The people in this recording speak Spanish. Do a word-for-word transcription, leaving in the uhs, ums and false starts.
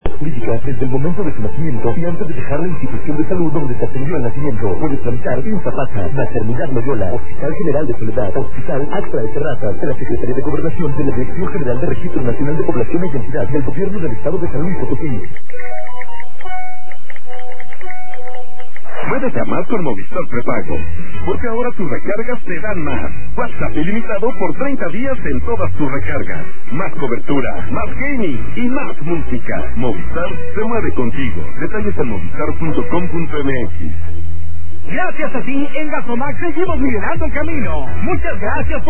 Jurídica desde el momento de su nacimiento y antes de dejar la institución de salud donde se atendió al nacimiento. Puede tramitar en Zapata, Maternidad Loyola, Hospital General de Soledad, Hospital Axtra de Terrazas, de la Secretaría de Gobernación de la Dirección General de Registro Nacional de Población e Identidad del Gobierno del Estado de San Luis Potosí. Muévete a más con Movistar Prepago, porque ahora tus recargas te dan más. WhatsApp ilimitado por treinta días en todas tus recargas. Más cobertura, más gaming y más música. Movistar se mueve contigo. Detalles en movistar punto com punto m x. Gracias a ti, en Gasomax seguimos liderando el camino. Muchas gracias por